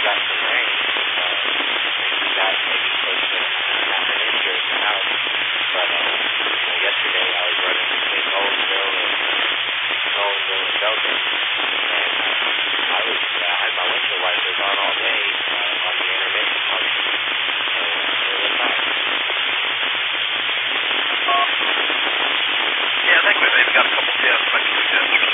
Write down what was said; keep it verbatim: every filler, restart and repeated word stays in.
got some rain. Uh, maybe we got maybe close to half an inch here at the house. But uh, you know, yesterday I was running between Owensville and Owensville and Dothan, and uh, I was uh, had my windshield wipers on all day uh, on the intermittent function. So uh, it was nice. Yeah, I think we've maybe got a couple tests, maybe two tests or